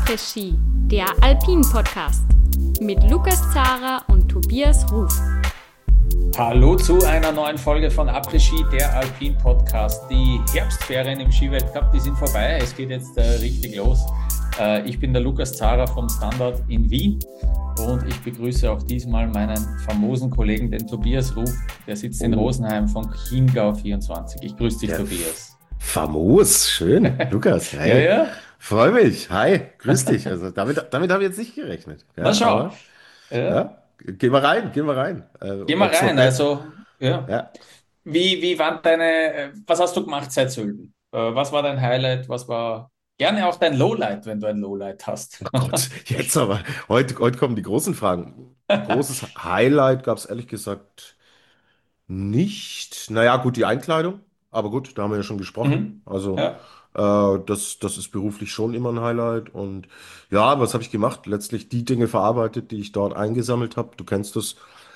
Après-Ski, der Alpin-Podcast mit Lukas Zara und Tobias Ruf. Hallo zu einer neuen Folge von Après-Ski, der Alpin-Podcast. Die Herbstferien im Skiweltcup, die sind vorbei. Es geht jetzt richtig los. Ich bin der Lukas Zara vom Standard in Wien und ich begrüße auch diesmal meinen famosen Kollegen, den Tobias Ruf. Der sitzt in Rosenheim von Chiemgau 24. Ich grüße dich, Tobias. Famos, schön, Lukas. Hey, Ja. freue mich. Hi, grüß dich. Also damit habe ich jetzt nicht gerechnet. Ja, Na schau. aber, ja, geh mal rein, geh mal rein. Geh mal Ob's noch rein. Also, ja. ja, Wie waren was hast du gemacht seit Sölden? Was war dein Highlight? Was war gerne auch dein Lowlight, wenn du ein Lowlight hast? oh Gott, jetzt aber. Heute kommen die großen Fragen. Großes Highlight gab es ehrlich gesagt nicht. Naja, gut, die Einkleidung. Aber gut, da haben wir ja schon gesprochen. Mhm. Also, Ja. das ist beruflich schon immer ein Highlight. Und ja, was habe ich gemacht? Letztlich die Dinge verarbeitet, die ich dort eingesammelt habe. Du kennst das.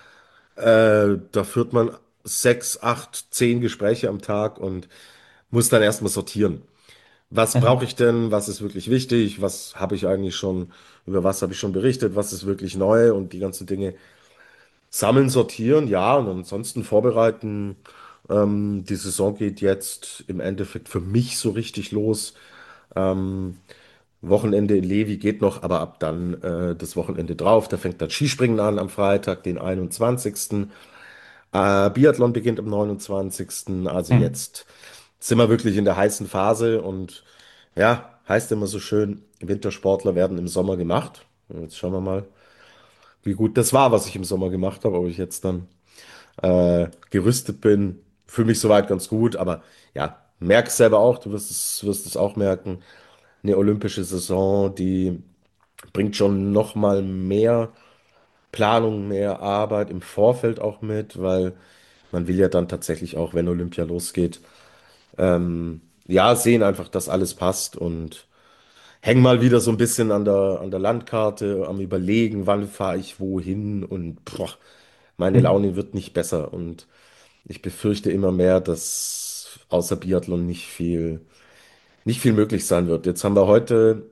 Da führt man 6, 8, 10 Gespräche am Tag und muss dann erstmal sortieren. Was brauche ich denn? Was ist wirklich wichtig? Was habe ich eigentlich schon, über was habe ich schon berichtet? Was ist wirklich neu? Und die ganzen Dinge sammeln, sortieren, ja, und ansonsten vorbereiten. Die Saison geht jetzt im Endeffekt für mich so richtig los. Ähm, Wochenende in Levi geht noch, aber ab dann das Wochenende drauf. Da fängt dann Skispringen an am Freitag, den 21. Biathlon beginnt am 29. Also Mhm. jetzt sind wir wirklich in der heißen Phase und ja, heißt immer so schön, Wintersportler werden im Sommer gemacht. Jetzt schauen wir mal, wie gut das war, was ich im Sommer gemacht habe, ob ich jetzt dann gerüstet bin. Fühle mich soweit ganz gut, aber ja, merkst selber auch, du wirst es auch merken. Eine olympische Saison, die bringt schon noch mal mehr Planung, mehr Arbeit im Vorfeld auch mit, weil man will ja dann tatsächlich auch, wenn Olympia losgeht, ja, sehen einfach, dass alles passt und hängen mal wieder so ein bisschen an der Landkarte, am Überlegen, wann fahre ich wohin und boah, meine Mhm. Laune wird nicht besser und ich befürchte immer mehr, dass außer Biathlon nicht viel möglich sein wird. Jetzt haben wir heute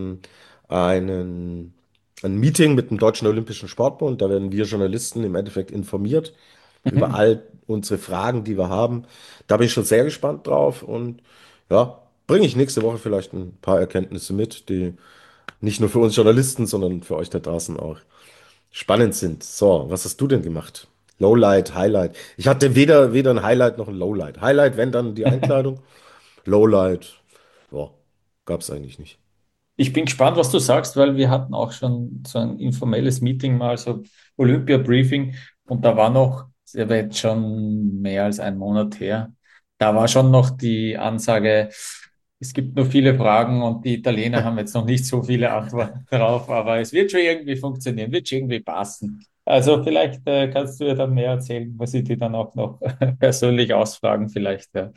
einen, ein Meeting mit dem Deutschen Olympischen Sportbund. Da werden wir Journalisten im Endeffekt informiert über Mhm. all unsere Fragen, die wir haben. Da bin ich schon sehr gespannt drauf und ja, bringe ich nächste Woche vielleicht ein paar Erkenntnisse mit, die nicht nur für uns Journalisten, sondern für euch da draußen auch spannend sind. So, was hast du denn gemacht? Lowlight, Highlight. Ich hatte weder ein Highlight noch ein Lowlight. Highlight, wenn dann die Einkleidung. Lowlight, ja, gab es eigentlich nicht. Ich bin gespannt, was du sagst, weil wir hatten auch schon so ein informelles Meeting mal, so Olympia-Briefing, und da war noch, das war jetzt schon mehr als ein Monat her, da war schon noch die Ansage, es gibt nur viele Fragen und die Italiener haben jetzt noch nicht so viele Antworten darauf, aber es wird schon irgendwie funktionieren, wird schon irgendwie passen. Also vielleicht kannst du ja dann mehr erzählen, was ich dir dann auch noch persönlich ausfragen vielleicht. Ja.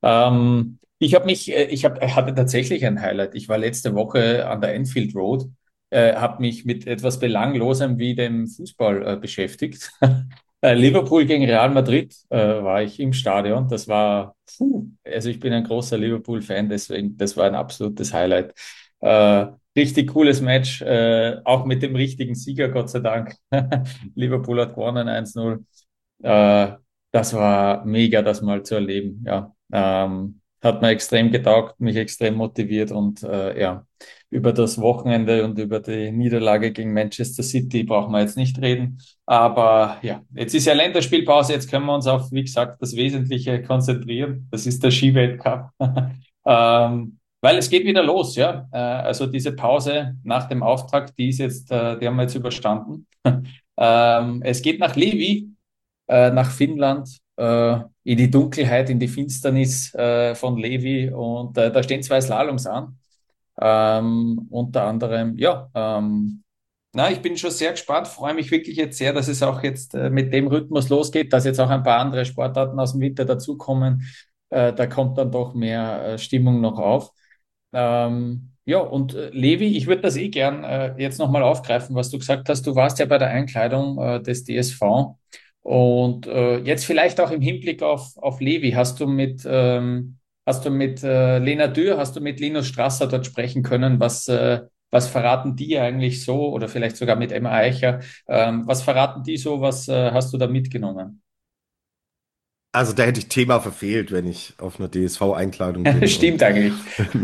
Hatte tatsächlich ein Highlight. Ich war letzte Woche an der Enfield Road, habe mich mit etwas Belanglosem wie dem Fußball beschäftigt. Liverpool gegen Real Madrid war ich im Stadion. Das war, also ich bin ein großer Liverpool-Fan, deswegen, das war ein absolutes Highlight. Äh, Richtig cooles Match, auch mit dem richtigen Sieger, Gott sei Dank. Liverpool hat gewonnen 1-0. Äh, Das war mega, das mal zu erleben. Ja, hat mir extrem getaugt, mich extrem motiviert und ja, über das Wochenende und über die Niederlage gegen Manchester City brauchen wir jetzt nicht reden. Aber ja, jetzt ist ja Länderspielpause, jetzt können wir uns auf, wie gesagt, das Wesentliche konzentrieren. Das ist der Skiweltcup. Weil es geht wieder los, ja. Also diese Pause nach dem Auftakt, die ist jetzt, die haben wir jetzt überstanden. Es geht nach Levi, nach Finnland, in die Dunkelheit, in die Finsternis von Levi, und da stehen zwei Slaloms an. Unter anderem, ja, na, ich bin schon sehr gespannt, freue mich wirklich jetzt sehr, dass es auch jetzt mit dem Rhythmus losgeht, dass jetzt auch ein paar andere Sportarten aus dem Winter dazukommen. Da kommt dann doch mehr Stimmung noch auf. Ja, und Levi, ich würde das eh gern jetzt nochmal aufgreifen, was du gesagt hast. Du warst ja bei der Einkleidung des DSV, und jetzt vielleicht auch im Hinblick auf Levi. Hast du mit Lena Dürr, hast du mit Linus Strasser dort sprechen können, Was verraten die eigentlich so oder vielleicht sogar mit Emma Eicher? Was verraten die so? Was hast du da mitgenommen? Also da hätte ich Thema verfehlt, wenn ich auf einer DSV-Einkleidung bin und Stimmt eigentlich.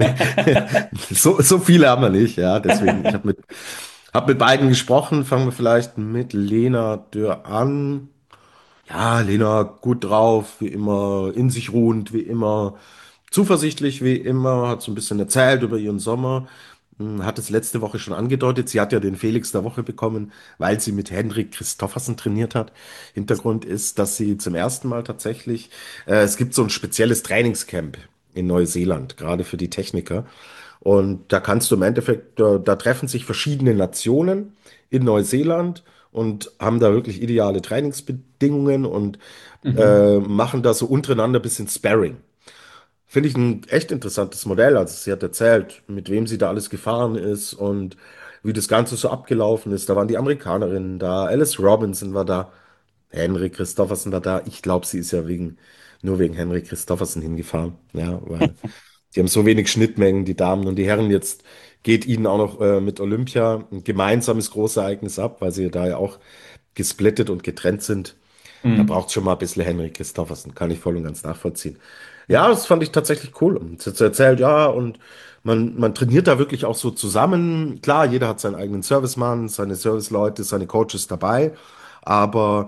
so viele haben wir nicht, ja. Deswegen, hab mit beiden gesprochen. Fangen wir vielleicht mit Lena Dürr an. Ja, Lena gut drauf, wie immer, in sich ruhend, wie immer, zuversichtlich, wie immer, hat so ein bisschen erzählt über ihren Sommer. Hat es letzte Woche schon angedeutet. Sie hat ja den Felix der Woche bekommen, weil sie mit Henrik Christoffersen trainiert hat. Hintergrund ist, dass sie zum ersten Mal tatsächlich, es gibt so ein spezielles Trainingscamp in Neuseeland, gerade für die Techniker. Und da kannst du im Endeffekt, da treffen sich verschiedene Nationen in Neuseeland und haben da wirklich ideale Trainingsbedingungen und Mhm. machen da so untereinander ein bisschen Sparring. Finde ich ein echt interessantes Modell. Also sie hat erzählt, mit wem sie da alles gefahren ist und wie das Ganze so abgelaufen ist. Da waren die Amerikanerinnen da, Alice Robinson war da, Henrik Christoffersen war da. Ich glaube, sie ist ja nur wegen Henrik Christoffersen hingefahren. Ja, weil die haben so wenig Schnittmengen, die Damen und die Herren. Jetzt geht ihnen auch noch mit Olympia ein gemeinsames Großereignis ab, weil sie da ja auch gesplittet und getrennt sind. Da Mhm. braucht es schon mal ein bisschen Henrik Christoffersen, kann ich voll und ganz nachvollziehen. Ja, das fand ich tatsächlich cool. Und sie hat erzählt, ja, und man trainiert da wirklich auch so zusammen. Klar, jeder hat seinen eigenen Servicemann, seine Serviceleute, seine Coaches dabei, aber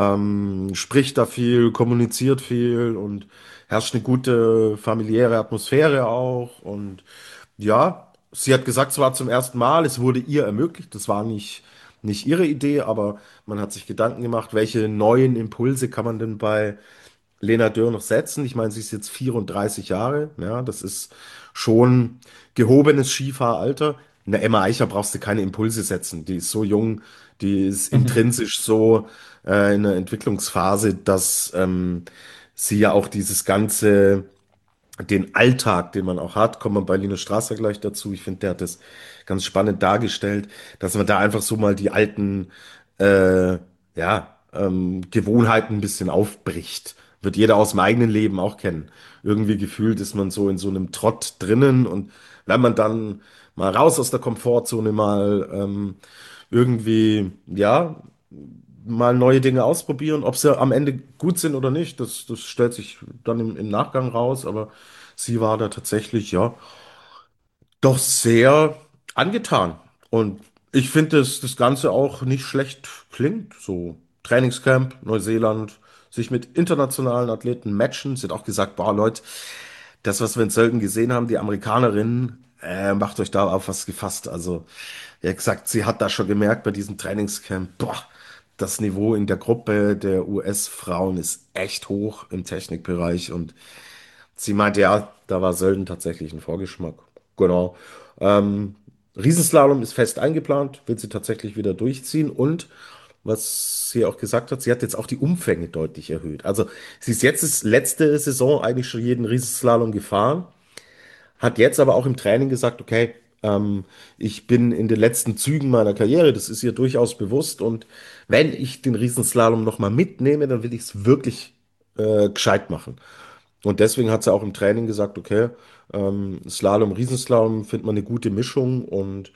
spricht da viel, kommuniziert viel und herrscht eine gute familiäre Atmosphäre auch. Und ja, sie hat gesagt, es war zum ersten Mal, es wurde ihr ermöglicht, das war nicht ihre Idee, aber man hat sich Gedanken gemacht, welche neuen Impulse kann man denn bei Lena Dürr noch setzen. Ich meine, sie ist jetzt 34 Jahre, ja, das ist schon gehobenes Skifahralter. In der Emma Eicher brauchst du keine Impulse setzen, die ist so jung, die ist Mhm. intrinsisch so in der Entwicklungsphase, dass sie ja auch dieses ganze den Alltag, den man auch hat, kommt man bei Linus Strasser gleich dazu. Ich finde, der hat das ganz spannend dargestellt, dass man da einfach so mal die alten Gewohnheiten ein bisschen aufbricht. Wird jeder aus dem eigenen Leben auch kennen. Irgendwie gefühlt ist man so in so einem Trott drinnen und wenn man dann mal raus aus der Komfortzone mal irgendwie, ja, mal neue Dinge ausprobieren. Ob sie am Ende gut sind oder nicht, das stellt sich dann im Nachgang raus. Aber sie war da tatsächlich, ja, doch sehr angetan. Und ich finde, dass das Ganze auch nicht schlecht klingt. So Trainingscamp, Neuseeland, sich mit internationalen Athleten matchen. Sie hat auch gesagt, boah, Leute, das, was wir in Sölden gesehen haben, die Amerikanerinnen, macht euch da auf was gefasst. Also, er hat gesagt, sie hat da schon gemerkt bei diesem Trainingscamp, boah, das Niveau in der Gruppe der US-Frauen ist echt hoch im Technikbereich und sie meinte, ja, da war Sölden tatsächlich ein Vorgeschmack. Genau. Ähm, Riesenslalom ist fest eingeplant, will sie tatsächlich wieder durchziehen und was sie auch gesagt hat, sie hat jetzt auch die Umfänge deutlich erhöht. Also sie ist jetzt das letzte Saison eigentlich schon jeden Riesenslalom gefahren, hat jetzt aber auch im Training gesagt, okay, ich bin in den letzten Zügen meiner Karriere, das ist ihr durchaus bewusst und wenn ich den Riesenslalom nochmal mitnehme, dann will ich es wirklich gescheit machen. Und deswegen hat sie auch im Training gesagt, okay, Slalom, Riesenslalom findet man eine gute Mischung und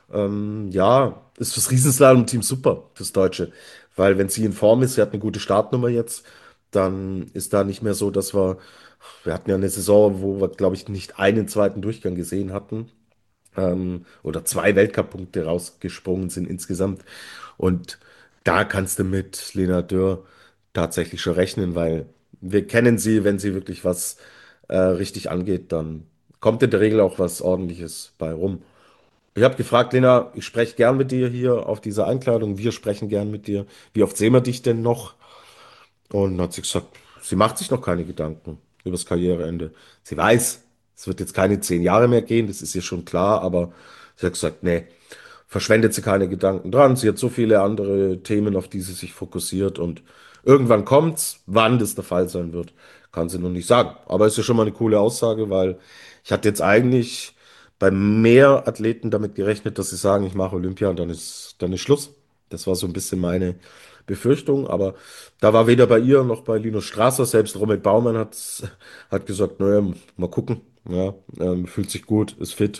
ja, ist fürs Riesenslalom-Team super, das Deutsche. Weil wenn sie in Form ist, sie hat eine gute Startnummer jetzt, dann ist da nicht mehr so, wir hatten ja eine Saison, wo wir, glaube ich, nicht einen zweiten Durchgang gesehen hatten oder zwei Weltcup-Punkte rausgesprungen sind insgesamt. Und da kannst du mit Lena Dürr tatsächlich schon rechnen, weil wir kennen sie, wenn sie wirklich was richtig angeht, dann kommt in der Regel auch was Ordentliches bei rum. Ich habe gefragt, Lena, ich spreche gern mit dir hier auf dieser Einkleidung, wir sprechen gern mit dir. Wie oft sehen wir dich denn noch? Und dann hat sie gesagt, sie macht sich noch keine Gedanken über das Karriereende. Sie weiß, es wird jetzt keine 10 Jahre mehr gehen, das ist ihr schon klar, aber sie hat gesagt, nee, verschwendet sie keine Gedanken dran. Sie hat so viele andere Themen, auf die sie sich fokussiert und irgendwann kommt's, wann das der Fall sein wird, kann sie noch nicht sagen. Aber ist ja schon mal eine coole Aussage, weil ich hatte jetzt eigentlich bei mehr Athleten damit gerechnet, dass sie sagen, ich mache Olympia und dann ist Schluss. Das war so ein bisschen meine Befürchtung, aber da war weder bei ihr noch bei Linus Strasser, selbst Robert Baumann hat gesagt, naja, mal gucken, ja, fühlt sich gut, ist fit.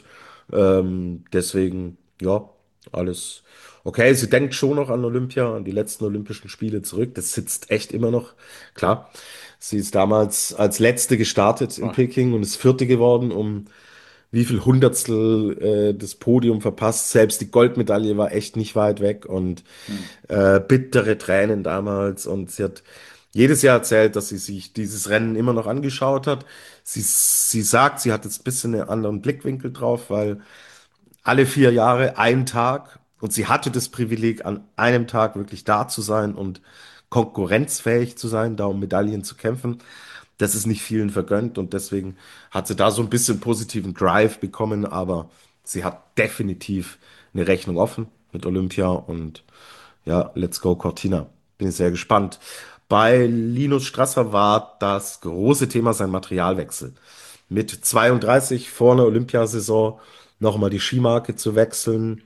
Deswegen, ja, alles okay. Sie denkt schon noch an Olympia, an die letzten Olympischen Spiele zurück. Das sitzt echt immer noch. Klar, sie ist damals als Letzte gestartet in Peking und ist Vierte geworden, um wie viel Hundertstel das Podium verpasst. Selbst die Goldmedaille war echt nicht weit weg und Hm. bittere Tränen damals. Und sie hat jedes Jahr erzählt, dass sie sich dieses Rennen immer noch angeschaut hat. Sie sagt, sie hat jetzt ein bisschen einen anderen Blickwinkel drauf, weil alle 4 Jahre ein Tag und sie hatte das Privileg, an einem Tag wirklich da zu sein und konkurrenzfähig zu sein, da um Medaillen zu kämpfen. Das ist nicht vielen vergönnt und deswegen hat sie da so ein bisschen positiven Drive bekommen, aber sie hat definitiv eine Rechnung offen mit Olympia und ja, let's go Cortina. Bin ich sehr gespannt. Bei Linus Strasser war das große Thema sein Materialwechsel. Mit 32 vor einer Olympiasaison nochmal die Skimarke zu wechseln,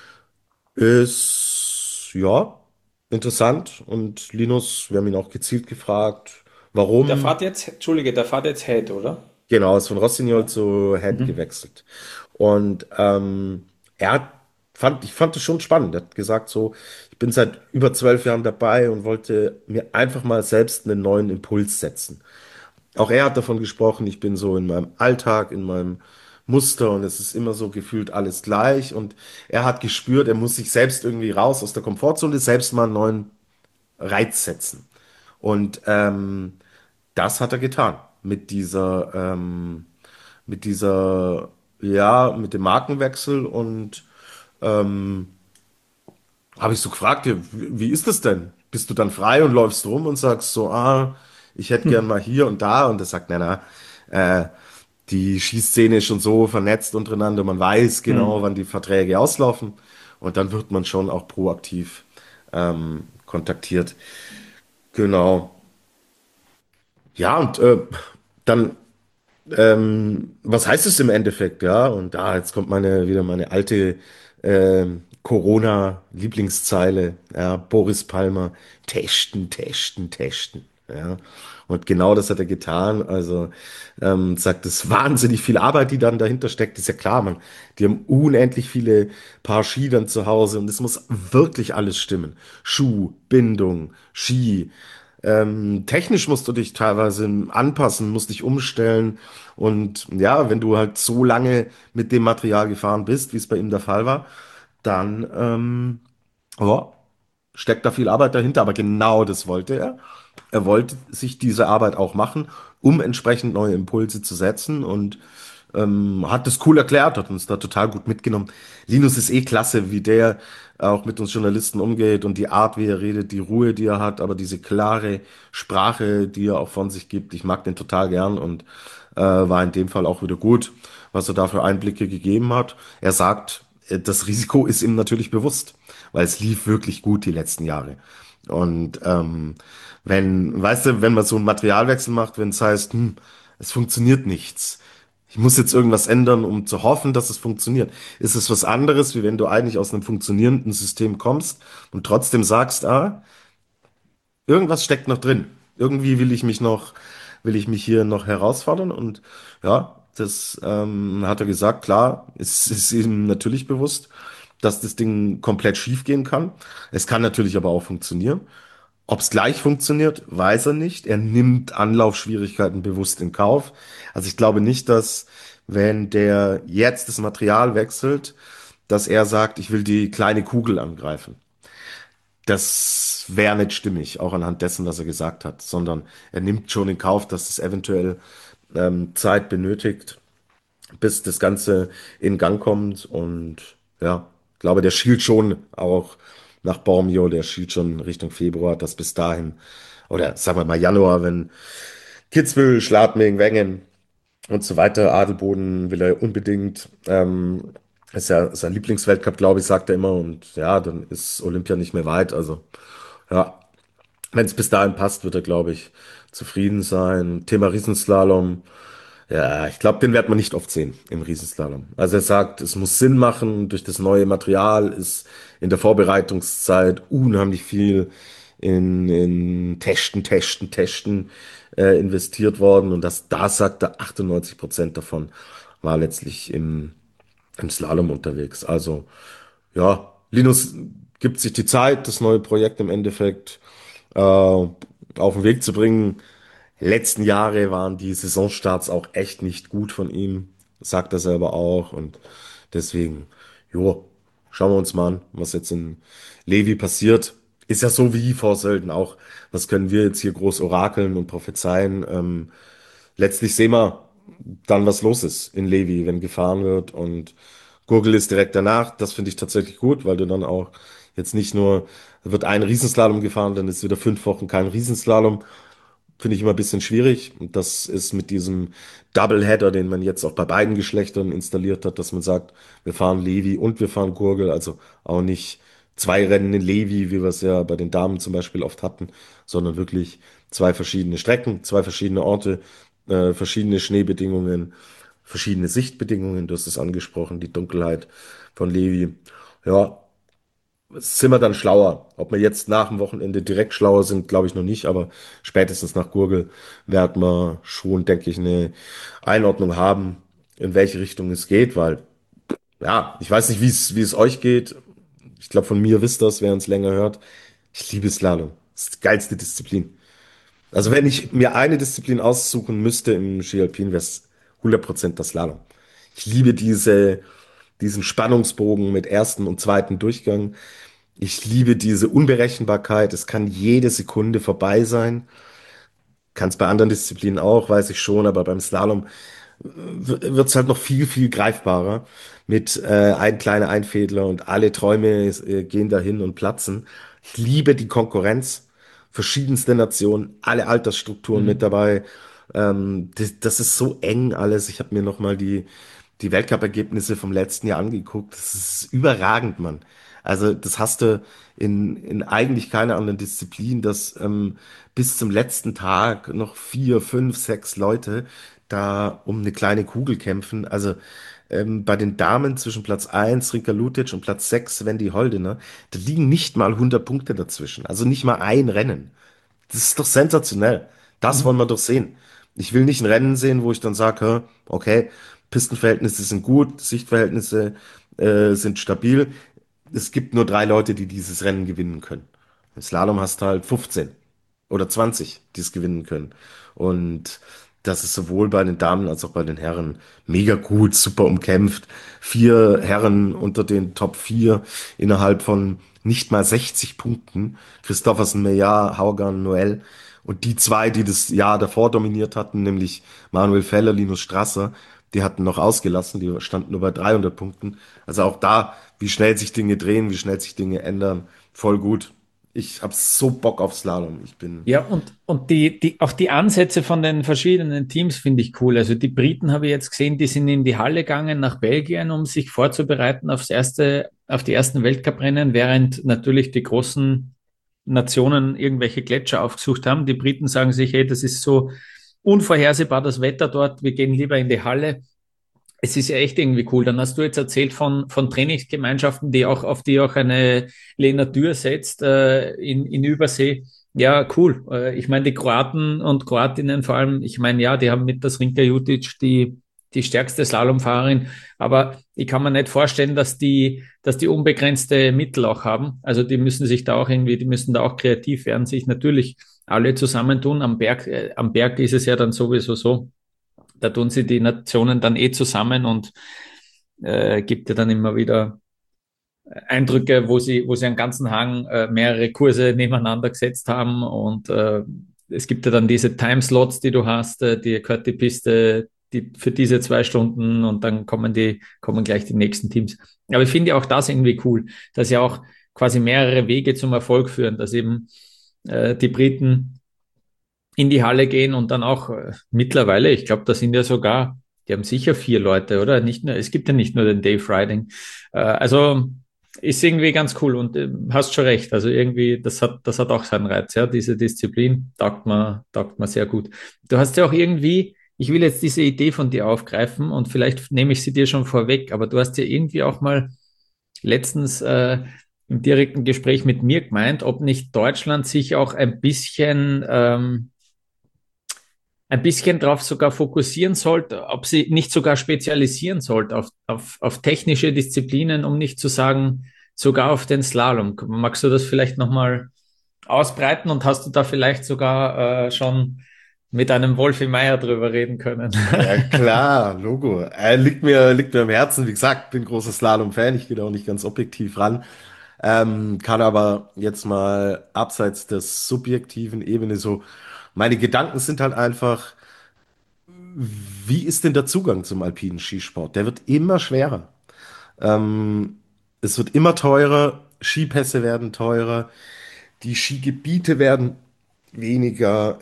ist ja interessant. Und Linus, wir haben ihn auch gezielt gefragt, Da warum. fahrt jetzt, Entschuldige, da fahrt jetzt Head, oder? Genau, ist von Rossignol Ja. zu Head Mhm. gewechselt. Und ich fand es schon spannend. Er hat gesagt, so, ich bin seit über 12 Jahren dabei und wollte mir einfach mal selbst einen neuen Impuls setzen. Auch er hat davon gesprochen, ich bin so in meinem Alltag, in meinem Muster und es ist immer so gefühlt alles gleich. Und er hat gespürt, er muss sich selbst irgendwie raus aus der Komfortzone, selbst mal einen neuen Reiz setzen. Und das hat er getan mit dieser, ja, mit dem Markenwechsel und habe ich so gefragt, ja, wie ist das denn? Bist du dann frei und läufst rum und sagst so, ich hätte gern mal hier und da und er sagt, äh, die Schießszene ist schon so vernetzt untereinander, man weiß genau, Hm. wann die Verträge auslaufen und dann wird man schon auch proaktiv kontaktiert. Genau. Ja, und dann was heißt es im Endeffekt, ja? Und da, jetzt kommt wieder meine alte Corona-Lieblingszeile, ja, Boris Palmer, testen, testen, testen, ja. Und genau das hat er getan. Also sagt, es ist wahnsinnig viel Arbeit, die dann dahinter steckt. Ist ja klar, man. Die haben unendlich viele Paar Ski dann zu Hause und es muss wirklich alles stimmen. Schuh, Bindung, Ski. Technisch musst du dich teilweise anpassen, musst dich umstellen. Und ja, wenn du halt so lange mit dem Material gefahren bist, wie es bei ihm der Fall war, dann ja, steckt da viel Arbeit dahinter. Aber genau das wollte er. Er wollte sich diese Arbeit auch machen, um entsprechend neue Impulse zu setzen und hat das cool erklärt, hat uns da total gut mitgenommen. Linus ist eh klasse, wie der auch mit uns Journalisten umgeht und die Art, wie er redet, die Ruhe, die er hat, aber diese klare Sprache, die er auch von sich gibt. Ich mag den total gern und war in dem Fall auch wieder gut, was er da für Einblicke gegeben hat. Er sagt, das Risiko ist ihm natürlich bewusst, weil es lief wirklich gut die letzten Jahre. Und weißt du, wenn man so einen Materialwechsel macht, wenn es heißt, es funktioniert nichts, ich muss jetzt irgendwas ändern, um zu hoffen, dass es funktioniert. Ist es was anderes, wie wenn du eigentlich aus einem funktionierenden System kommst und trotzdem sagst, irgendwas steckt noch drin. Irgendwie will ich mich hier noch herausfordern und ja, das hat er gesagt, klar, es ist ihm natürlich bewusst, dass das Ding komplett schief gehen kann. Es kann natürlich aber auch funktionieren. Ob es gleich funktioniert, weiß er nicht. Er nimmt Anlaufschwierigkeiten bewusst in Kauf. Also ich glaube nicht, dass wenn der jetzt das Material wechselt, dass er sagt, ich will die kleine Kugel angreifen. Das wäre nicht stimmig, auch anhand dessen, was er gesagt hat, sondern er nimmt schon in Kauf, dass es eventuell Zeit benötigt, bis das Ganze in Gang kommt. Und ja, ich glaube, der schielt schon auch nach Bormio, der schielt schon Richtung Februar, dass bis dahin, oder sagen wir mal Januar, wenn Kitzbühel, Schladming, Wengen und so weiter, Adelboden will er unbedingt. Ist ja sein Lieblingsweltcup, glaube ich, sagt er immer. Und ja, dann ist Olympia nicht mehr weit. Also ja, wenn es bis dahin passt, wird er, glaube ich, zufrieden sein. Thema Riesenslalom. Ja, ich glaube, den wird man nicht oft sehen im Riesenslalom. Also er sagt, es muss Sinn machen, durch das neue Material ist in der Vorbereitungszeit unheimlich viel in Testen investiert worden und da sagt er, 98% davon war letztlich im Slalom unterwegs. Also ja, Linus gibt sich die Zeit, das neue Projekt im Endeffekt auf den Weg zu bringen. Letzten Jahre waren die Saisonstarts auch echt nicht gut von ihm, sagt er selber auch. Und deswegen, jo, schauen wir uns mal an, was jetzt in Levi passiert. Ist ja so wie vor Sölden auch. Was können wir jetzt hier groß orakeln und prophezeien? Letztlich sehen wir dann, was los ist in Levi, wenn gefahren wird. Und Gurgel ist direkt danach. Das finde ich tatsächlich gut, weil du dann auch jetzt nicht nur, wird ein Riesenslalom gefahren, dann ist wieder 5 Wochen kein Riesenslalom. Finde ich immer ein bisschen schwierig. Und das ist mit diesem Doubleheader, den man jetzt auch bei beiden Geschlechtern installiert hat, dass man sagt, wir fahren Levi und wir fahren Gurgel, also auch nicht 2 Rennen in Levi, wie wir es ja bei den Damen zum Beispiel oft hatten, sondern wirklich 2 verschiedene Strecken, 2 verschiedene Orte, verschiedene Schneebedingungen, verschiedene Sichtbedingungen. Du hast es angesprochen, die Dunkelheit von Levi. Ja, sind wir dann schlauer. Ob wir jetzt nach dem Wochenende direkt schlauer sind, glaube ich noch nicht, aber spätestens nach Gurgel werden wir schon, denke ich, eine Einordnung haben, in welche Richtung es geht, weil, ja, ich weiß nicht, wie es euch geht. Ich glaube, von mir wisst ihr das, wer uns länger hört. Ich liebe Slalom. Das ist die geilste Disziplin. Also wenn ich mir eine Disziplin aussuchen müsste im Ski Alpin, wäre es 100% das Slalom. Ich liebe diesen Spannungsbogen mit ersten und zweiten Durchgang. Ich liebe diese Unberechenbarkeit. Es kann jede Sekunde vorbei sein. Kann es bei anderen Disziplinen auch, weiß ich schon, aber beim Slalom wird es halt noch viel, viel greifbarer mit ein kleiner Einfädler und alle Träume gehen dahin und platzen. Ich liebe die Konkurrenz, verschiedenste Nationen, alle Altersstrukturen mit Mhm. dabei. Das ist so eng alles. Ich habe mir noch mal die Weltcup-Ergebnisse vom letzten Jahr angeguckt. Das ist überragend, Mann. Also das hast du in eigentlich keiner anderen Disziplin, dass bis zum letzten Tag noch 4, 5, 6 Leute da um eine kleine Kugel kämpfen. Also bei den Damen zwischen Platz 1 Rika Lutic und Platz 6 Wendy Holdener, da liegen nicht mal 100 Punkte dazwischen. Also nicht mal ein Rennen. Das ist doch sensationell. Das wollen Mhm. wir doch sehen. Ich will nicht ein Rennen sehen, wo ich dann sage, okay, Pistenverhältnisse sind gut, Sichtverhältnisse sind stabil. Es gibt nur 3 Leute, die dieses Rennen gewinnen können. Im Slalom hast du halt 15 oder 20, die es gewinnen können. Und das ist sowohl bei den Damen als auch bei den Herren mega gut, super umkämpft. 4 Herren unter den Top 4 innerhalb von nicht mal 60 Punkten. Christophersen, Meillard, Haugan, Noel. Und die 2, die das Jahr davor dominiert hatten, nämlich Manuel Feller, Linus Strasser, die hatten noch ausgelassen, die standen nur bei 300 Punkten. Also auch da, wie schnell sich Dinge drehen, wie schnell sich Dinge ändern, voll gut. Ich hab so Bock auf Slalom. Ich bin, Ja, und auch die Ansätze von den verschiedenen Teams finde ich cool. Also die Briten habe ich jetzt gesehen, die sind in die Halle gegangen nach Belgien, um sich vorzubereiten auf die ersten Weltcuprennen, während natürlich die großen Nationen irgendwelche Gletscher aufgesucht haben. Die Briten sagen sich, hey, das ist so unvorhersehbar das Wetter dort, wir gehen lieber in die Halle. Es ist ja echt irgendwie cool. Dann hast du jetzt erzählt von Trainingsgemeinschaften, auf die auch eine Lena Dürr setzt, in Übersee. Ja, cool. Ich meine, die Kroaten und Kroatinnen vor allem, ich meine, ja, die haben mit der Srinka Jutic die stärkste Slalomfahrerin, aber ich kann mir nicht vorstellen, dass die unbegrenzte Mittel auch haben. Also die müssen sich da auch irgendwie, die müssen da auch kreativ werden, sich natürlich alle zusammentun. Am Berg ist es ja dann sowieso so, da tun sie die Nationen dann eh zusammen und gibt ja dann immer wieder Eindrücke, wo sie einen ganzen Hang mehrere Kurse nebeneinander gesetzt haben und es gibt ja dann diese Timeslots, die du hast, die gehört die Piste für diese 2 Stunden und dann kommen gleich die nächsten Teams. Aber ich finde ja auch das irgendwie cool, dass ja auch quasi mehrere Wege zum Erfolg führen, dass eben die Briten in die Halle gehen und dann auch mittlerweile, ich glaube, da sind ja sogar, die haben sicher 4 Leute, oder? Nicht nur, es gibt ja nicht nur den Dave Riding. Also ist irgendwie ganz cool und hast schon recht. Also irgendwie, das hat auch seinen Reiz, ja. Diese Disziplin taugt mir sehr gut. Du hast ja auch irgendwie, ich will jetzt diese Idee von dir aufgreifen und vielleicht nehme ich sie dir schon vorweg, aber du hast ja irgendwie auch mal letztens im direkten Gespräch mit mir gemeint, ob nicht Deutschland sich auch ein bisschen ein bisschen darauf sogar fokussieren sollte, ob sie nicht sogar spezialisieren sollte auf technische Disziplinen, um nicht zu sagen, sogar auf den Slalom. Magst du das vielleicht nochmal ausbreiten und hast du da vielleicht sogar schon mit einem Wolfi Meier drüber reden können? Ja, klar, Logo. Liegt mir am Herzen. Wie gesagt, bin großer Slalom-Fan. Ich gehe da auch nicht ganz objektiv ran. Kann aber jetzt mal abseits der subjektiven Ebene so, meine Gedanken sind halt einfach, wie ist denn der Zugang zum alpinen Skisport? Der wird immer schwerer. Ähm, Es wird immer teurer. Skipässe werden teurer. Die Skigebiete werden weniger.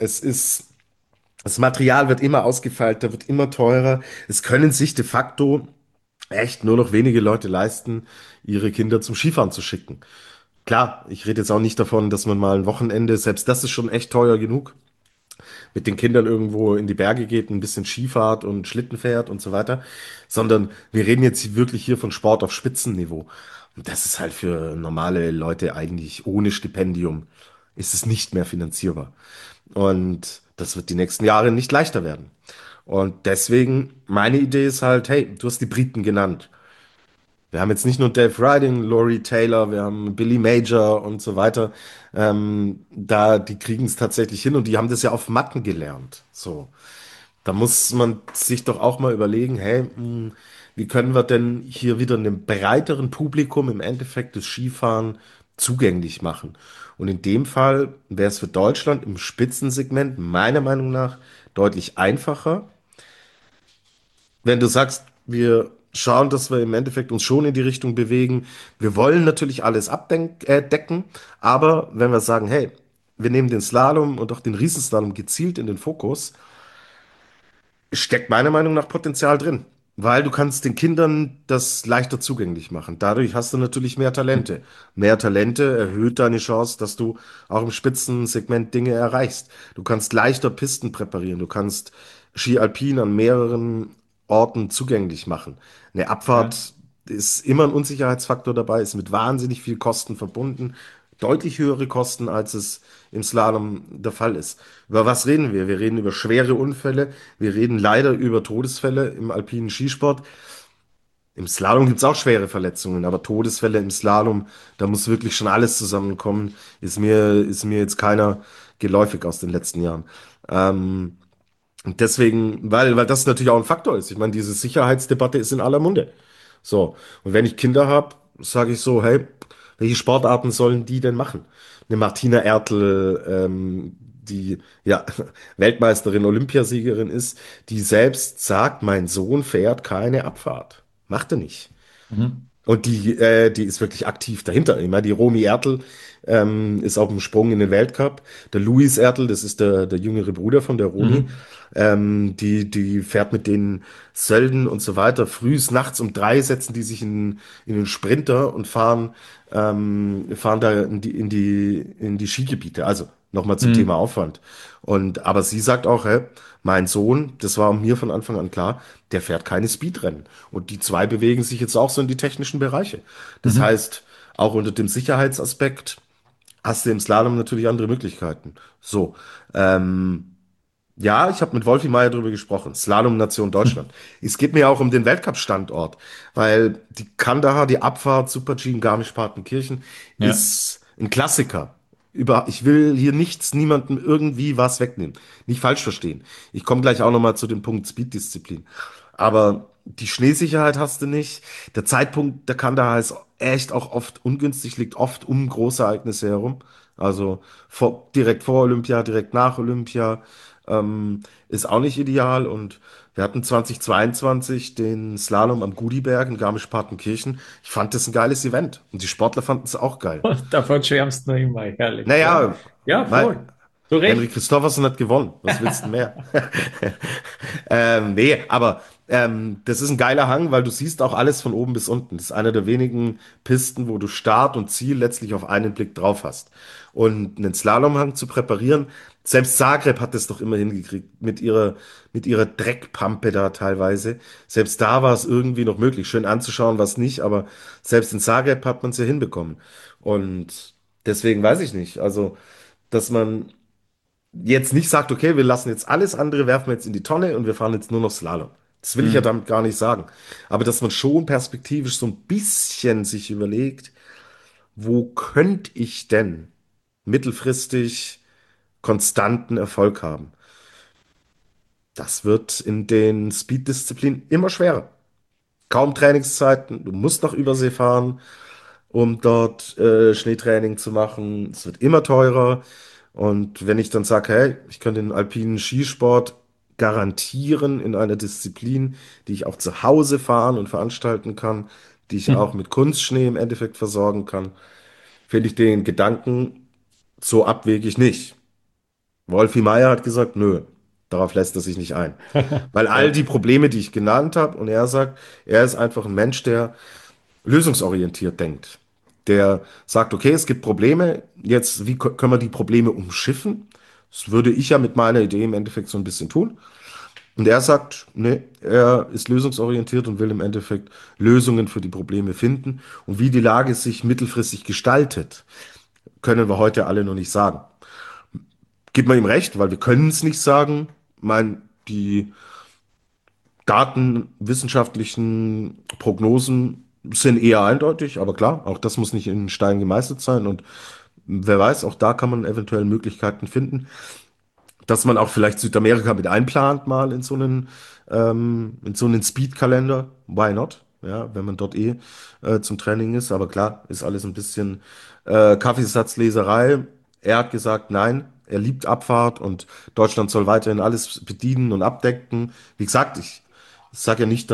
Das Material wird immer ausgefeilter, wird immer teurer. Es können sich de facto echt nur noch wenige Leute leisten, ihre Kinder zum Skifahren zu schicken. Klar, ich rede jetzt auch nicht davon, dass man mal ein Wochenende, selbst das ist schon echt teuer genug, mit den Kindern irgendwo in die Berge geht, ein bisschen Skifahrt und Schlitten fährt und so weiter, sondern wir reden jetzt wirklich hier von Sport auf Spitzenniveau. Und das ist halt für normale Leute eigentlich ohne Stipendium ist es nicht mehr finanzierbar. Und das wird die nächsten Jahre nicht leichter werden. Und deswegen, meine Idee ist halt, hey, du hast die Briten genannt. Wir haben jetzt nicht nur Dave Riding, Laurie Taylor, wir haben Billy Major und so weiter. Die kriegen es tatsächlich hin und die haben das ja auf Matten gelernt. So, da muss man sich doch auch mal überlegen, hey, wie können wir denn hier wieder einem breiteren Publikum im Endeffekt das Skifahren zugänglich machen? Und in dem Fall wäre es für Deutschland im Spitzensegment meiner Meinung nach deutlich einfacher, wenn du sagst, wir schauen, dass wir im Endeffekt uns schon in die Richtung bewegen. Wir wollen natürlich alles abdecken, aber wenn wir sagen, hey, wir nehmen den Slalom und auch den Riesenslalom gezielt in den Fokus, steckt meiner Meinung nach Potenzial drin. Weil du kannst den Kindern das leichter zugänglich machen. Dadurch hast du natürlich mehr Talente. Mehr Talente erhöht deine Chance, dass du auch im Spitzensegment Dinge erreichst. Du kannst leichter Pisten präparieren. Du kannst Ski Alpin an mehreren Orten zugänglich machen. Eine Ja. Abfahrt ist immer ein Unsicherheitsfaktor dabei, ist mit wahnsinnig viel Kosten verbunden. Deutlich höhere Kosten, als es im Slalom der Fall ist. Über was reden wir? Wir reden über schwere Unfälle. Wir reden leider über Todesfälle im alpinen Skisport. Im Slalom gibt es auch schwere Verletzungen, aber Todesfälle im Slalom, da muss wirklich schon alles zusammenkommen. Ist mir jetzt keiner geläufig aus den letzten Jahren. Ähm, und deswegen, weil das natürlich auch ein Faktor ist. Ich meine, diese Sicherheitsdebatte ist in aller Munde. So, und wenn ich Kinder habe, sage ich so, hey, welche Sportarten sollen die denn machen? Eine Martina Ertl, die ja Weltmeisterin, Olympiasiegerin ist, die selbst sagt, mein Sohn fährt keine Abfahrt. Macht er nicht. Mhm. Und die ist wirklich aktiv dahinter. Ich meine, die Romy Ertl ist auf dem Sprung in den Weltcup. Der Luis Ertl, das ist der jüngere Bruder von der Romy, Mhm. die fährt mit den Sölden und so weiter. Frühs nachts um 3 setzen die sich in den Sprinter und fahren da in die Skigebiete. Also nochmal zum Thema Mhm. Aufwand. Aber sie sagt auch, hä, mein Sohn, das war mir von Anfang an klar, der fährt keine Speedrennen. Und die zwei bewegen sich jetzt auch so in die technischen Bereiche. Das Mhm. heißt, auch unter dem Sicherheitsaspekt hast du im Slalom natürlich andere Möglichkeiten. So, ähm, ja, ich habe mit Wolfi Meier drüber gesprochen. Slalom-Nation Deutschland. Es geht mir auch um den Weltcup-Standort, weil die Kandahar, die Abfahrt, Super-G in Garmisch-Partenkirchen Ja. ist ein Klassiker. Ich will hier niemandem irgendwie was wegnehmen. Nicht falsch verstehen. Ich komme gleich auch nochmal zu dem Punkt Speed-Disziplin. Aber die Schneesicherheit hast du nicht. Der Zeitpunkt der Kandahar ist echt auch oft ungünstig, liegt oft um Großereignisse herum. Also direkt vor Olympia, direkt nach Olympia ist auch nicht ideal. Und wir hatten 2022 den Slalom am Gudiberg in Garmisch-Partenkirchen. Ich fand das ein geiles Event. Und die Sportler fanden es auch geil. Und davon schwärmst du noch immer, herrlich. Ja, Naja, ja, weil voll. Zu Henrik Recht. Christophersen hat gewonnen. Was willst du mehr? Nee, aber das ist ein geiler Hang, weil du siehst auch alles von oben bis unten. Das ist eine der wenigen Pisten, wo du Start und Ziel letztlich auf einen Blick drauf hast. Und einen Slalomhang zu präparieren, selbst Zagreb hat es doch immer hingekriegt, mit ihrer Dreckpampe da teilweise. Selbst da war es irgendwie noch möglich. Schön anzuschauen, was nicht, aber selbst in Zagreb hat man es ja hinbekommen. Und deswegen weiß ich nicht. Also, dass man jetzt nicht sagt, okay, wir lassen jetzt alles andere, werfen wir jetzt in die Tonne und wir fahren jetzt nur noch Slalom. Das will ich ja Hm. damit gar nicht sagen. Aber dass man schon perspektivisch so ein bisschen sich überlegt, wo könnte ich denn mittelfristig konstanten Erfolg haben? Das wird in den Speed-Disziplinen immer schwerer. Kaum Trainingszeiten, du musst nach Übersee fahren, um dort Schneetraining zu machen. Es wird immer teurer. Und wenn ich dann sage, hey, ich kann den alpinen Skisport garantieren in einer Disziplin, die ich auch zu Hause fahren und veranstalten kann, die ich auch Hm. mit Kunstschnee im Endeffekt versorgen kann, finde ich den Gedanken so abwegig nicht. Wolfi Meier hat gesagt, nö, darauf lässt er sich nicht ein. Weil all Ja. die Probleme, die ich genannt habe, und er sagt, er ist einfach ein Mensch, der lösungsorientiert denkt. Der sagt, okay, es gibt Probleme, jetzt, wie können wir die Probleme umschiffen? Das würde ich ja mit meiner Idee im Endeffekt so ein bisschen tun. Und er sagt, nee, er ist lösungsorientiert und will im Endeffekt Lösungen für die Probleme finden. Und wie die Lage sich mittelfristig gestaltet, können wir heute alle noch nicht sagen. Gibt man ihm recht, weil wir können es nicht sagen. Ich meine, die datenwissenschaftlichen Prognosen sind eher eindeutig, aber klar, auch das muss nicht in Stein gemeißelt sein und wer weiß, auch da kann man eventuell Möglichkeiten finden, dass man auch vielleicht Südamerika mit einplant mal in so einen Speed-Kalender. Why not? Ja, wenn man dort zum Training ist. Aber klar, ist alles ein bisschen Kaffeesatzleserei. Er hat gesagt, nein, er liebt Abfahrt und Deutschland soll weiterhin alles bedienen und abdecken. Wie gesagt, ich sage ja nicht,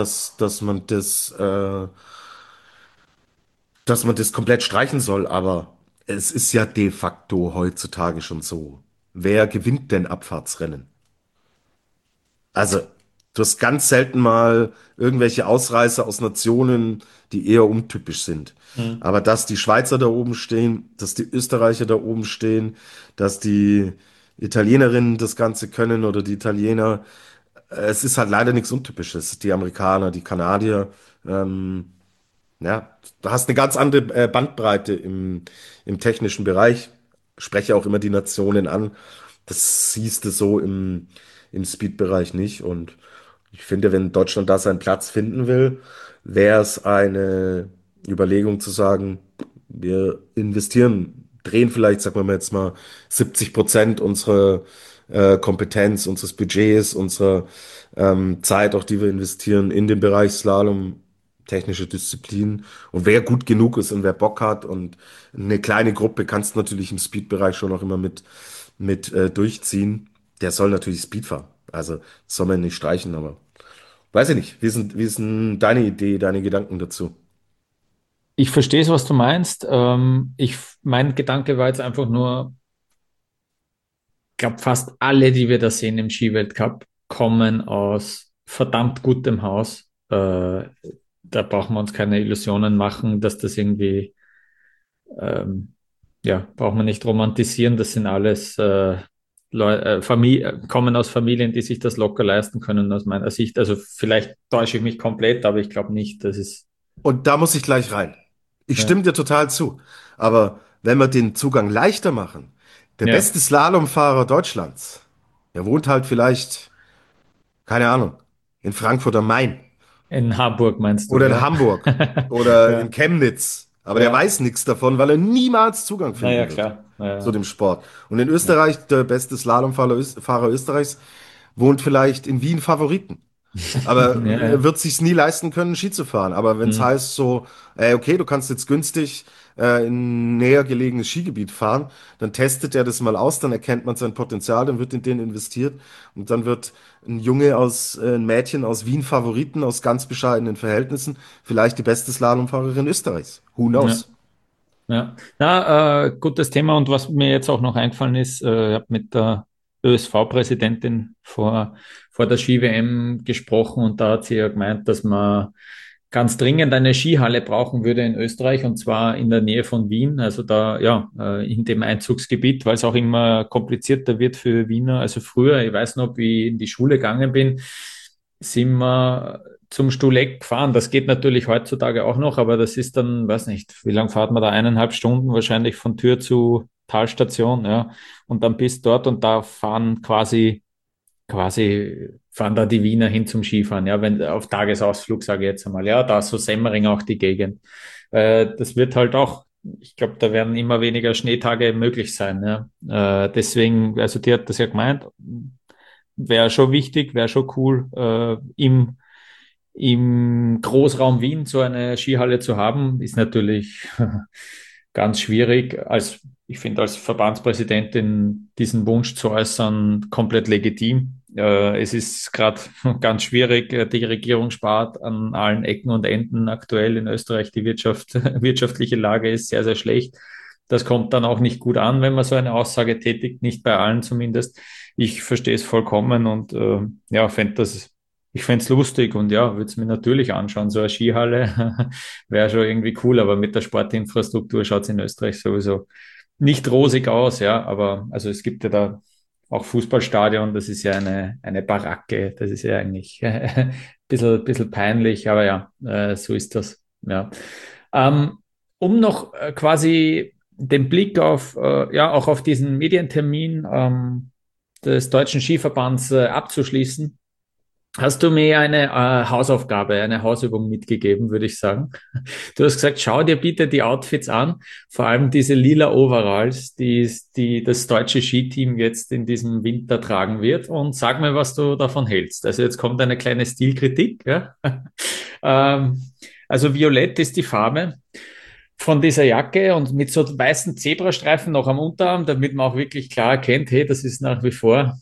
dass man das komplett streichen soll, aber es ist ja de facto heutzutage schon so. Wer gewinnt denn Abfahrtsrennen? Also, du hast ganz selten mal irgendwelche Ausreißer aus Nationen, die eher untypisch sind. Hm. Aber dass die Schweizer da oben stehen, dass die Österreicher da oben stehen, dass die Italienerinnen das Ganze können oder die Italiener, es ist halt leider nichts Untypisches. Die Amerikaner, die Kanadier, ähm, ja, du hast eine ganz andere Bandbreite im technischen Bereich. Spreche auch immer die Nationen an. Das siehst du so im Speed-Bereich nicht. Und ich finde, wenn Deutschland da seinen Platz finden will, wäre es eine Überlegung zu sagen, wir investieren, drehen vielleicht, sagen wir mal jetzt mal 70% unserer Kompetenz, unseres Budgets, unserer Zeit, auch die wir investieren in den Bereich Slalom, technische Disziplinen. Und wer gut genug ist und wer Bock hat und eine kleine Gruppe kannst du natürlich im Speed-Bereich schon auch immer mit durchziehen, der soll natürlich Speed fahren. Also das soll man nicht streichen, aber weiß ich nicht. Wie ist denn deine Idee, deine Gedanken dazu? Ich verstehe es, was du meinst. Mein Gedanke war jetzt einfach nur, ich glaube, fast alle, die wir da sehen im Skiweltcup, kommen aus verdammt gutem Haus. Da brauchen wir uns keine Illusionen machen, dass das irgendwie, ähm, ja, braucht man nicht romantisieren. Das sind alles kommen aus Familien, die sich das locker leisten können, aus meiner Sicht. Also vielleicht täusche ich mich komplett, aber ich glaube nicht, dass es, Und da muss ich gleich rein. Ich ja, stimme dir total zu. Aber wenn wir den Zugang leichter machen, der ja, beste Slalomfahrer Deutschlands, der wohnt halt vielleicht, keine Ahnung, in Frankfurt am Main in Hamburg meinst du, oder in ja? Hamburg oder in Ja, Chemnitz. Aber der ja, weiß nichts davon, weil er niemals Zugang naja, finden wird klar. zu Ja, dem Sport. Und in ja, Österreich, der beste Slalomfahrer Fahrer Österreichs, wohnt vielleicht in Wien Favoriten. Aber ja, er ja. wird sich's nie leisten können, Ski zu fahren. Aber wenn es Hm. heißt so, ey, okay, du kannst jetzt günstig in ein näher gelegenes Skigebiet fahren, dann testet er das mal aus, dann erkennt man sein Potenzial, dann wird in den investiert und dann wird ein Mädchen aus Wien Favoriten aus ganz bescheidenen Verhältnissen vielleicht die beste Slalomfahrerin Österreichs. Who Ja. knows? Ja, na, gutes Thema. Und was mir jetzt auch noch eingefallen ist, ich habe mit der ÖSV-Präsidentin vor der Ski-WM gesprochen und da hat sie ja gemeint, dass man ganz dringend eine Skihalle brauchen würde in Österreich und zwar in der Nähe von Wien, also da, ja, in dem Einzugsgebiet, weil es auch immer komplizierter wird für Wiener. Also früher, ich weiß noch, wie ich in die Schule gegangen bin, sind wir zum Stuhleck gefahren. Das geht natürlich heutzutage auch noch, aber das ist dann, weiß nicht, wie lange fahrt man da? 1,5 Stunden wahrscheinlich von Tür zu Talstation, ja, und dann bist dort und da fahren da die Wiener hin zum Skifahren, ja, wenn auf Tagesausflug, sage ich jetzt einmal, ja, da so Semmering auch die Gegend. Das wird halt auch, ich glaube, da werden immer weniger Schneetage möglich sein, ja. Deswegen, also die hat das ja gemeint, wäre schon wichtig, wäre schon cool, im Großraum Wien so eine Skihalle zu haben, ist natürlich ganz schwierig. Ich finde, als Verbandspräsidentin diesen Wunsch zu äußern, komplett legitim. Es ist gerade ganz schwierig. Die Regierung spart an allen Ecken und Enden aktuell in Österreich. Die wirtschaftliche Lage ist sehr, sehr schlecht. Das kommt dann auch nicht gut an, wenn man so eine Aussage tätigt, nicht bei allen zumindest. Ich verstehe es vollkommen und ja, ich fände es lustig und ja, würde es mir natürlich anschauen. So eine Skihalle wäre schon irgendwie cool, aber mit der Sportinfrastruktur schaut es in Österreich sowieso nicht rosig aus, ja. Aber also es gibt ja da auch Fußballstadion, das ist ja eine Baracke, das ist ja eigentlich bisschen peinlich, aber ja, so ist das. Ja. Ähm, um noch quasi den Blick auf, ja, auch auf diesen Medientermin des Deutschen Skiverbands abzuschließen, hast du mir eine Hausaufgabe, eine Hausübung mitgegeben, würde ich sagen. Du hast gesagt, schau dir bitte die Outfits an, vor allem diese lila Overalls, die das deutsche Skiteam jetzt in diesem Winter tragen wird und sag mir, was du davon hältst. Also jetzt kommt eine kleine Stilkritik. Ja? Ähm, also violett ist die Farbe von dieser Jacke und mit so weißen Zebrastreifen noch am Unterarm, damit man auch wirklich klar erkennt, hey, das ist nach wie vor,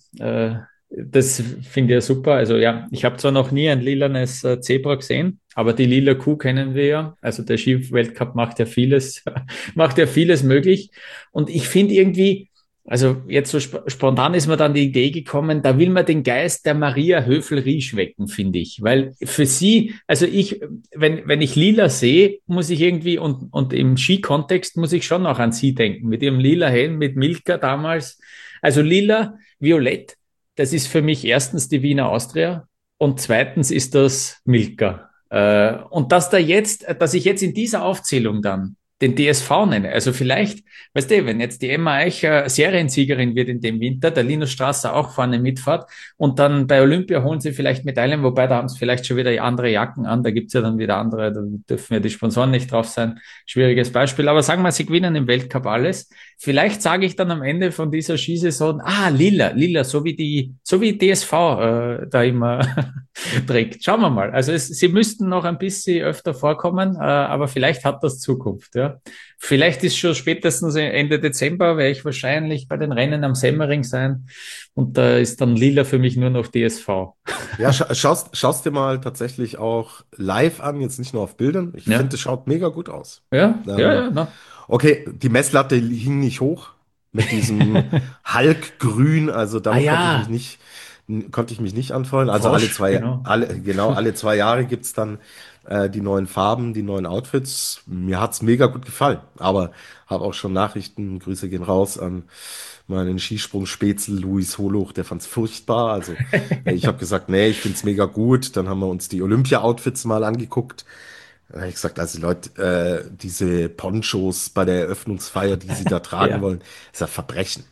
das finde ich ja super. Also ja, ich habe zwar noch nie ein lilanes Zebra gesehen, aber die lila Kuh kennen wir ja. Also der Ski-Weltcup macht ja vieles, macht ja vieles möglich. Und ich finde irgendwie, also jetzt so spontan ist mir dann die Idee gekommen, da will man den Geist der Maria Höfel-Riesch wecken, finde ich. Weil für sie, also wenn ich Lila sehe, muss ich irgendwie, und im Skikontext muss ich schon noch an sie denken, mit ihrem lila Helm, mit Milka damals. Also lila, violett, das ist für mich erstens die Wiener Austria und zweitens ist das Milka. Und dass ich jetzt in dieser Aufzählung dann den DSV nenne. Also vielleicht, weißt du, wenn jetzt die Emma Eicher Seriensiegerin wird in dem Winter, der Linus Strasser auch vorne mitfahrt und dann bei Olympia holen sie vielleicht Medaillen, wobei da haben sie vielleicht schon wieder andere Jacken an, da gibt's ja dann wieder andere, da dürfen ja die Sponsoren nicht drauf sein. Schwieriges Beispiel. Aber sagen wir, sie gewinnen im Weltcup alles. Vielleicht sage ich dann am Ende von dieser Skisaison, lila, so wie DSV da immer trägt. Schauen wir mal. Also sie müssten noch ein bisschen öfter vorkommen, aber vielleicht hat das Zukunft. Ja. Vielleicht ist schon spätestens Ende Dezember, werde ich wahrscheinlich bei den Rennen am Semmering sein und da ist dann lila für mich nur noch DSV. Ja, schaust dir mal tatsächlich auch live an, jetzt nicht nur auf Bildern. Ich Ja, finde, es schaut mega gut aus. ja, na. Okay, die Messlatte hing nicht hoch mit diesem Hulkgrün, also Ah damit ja, konnte ich mich nicht anfreuen. Also Frosch, genau. alle 2 Jahre gibt's dann die neuen Farben, die neuen Outfits. Mir hat's mega gut gefallen, aber habe auch schon Nachrichten, Grüße gehen raus an meinen Skisprung-Spätzl Luis Holoch, der fand's furchtbar. Also ich habe gesagt, nee, ich find's mega gut. Dann haben wir uns die Olympia-Outfits mal angeguckt. Da habe ich gesagt, also Leute, diese Ponchos bei der Eröffnungsfeier, die sie da tragen Ja. wollen, ist ein Verbrechen.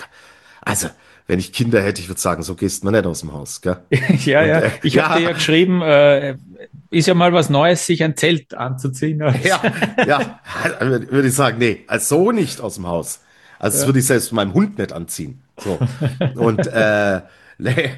Also, wenn ich Kinder hätte, ich würde sagen, so gehst man nicht aus dem Haus, gell? Ja, Und ja. Ich habe dir ja ja, geschrieben, ist ja mal was Neues, sich ein Zelt anzuziehen. ja, ja, würde ich sagen, nee, also so nicht aus dem Haus. Also das Ja. würde ich selbst meinem Hund nicht anziehen. So. Und nee,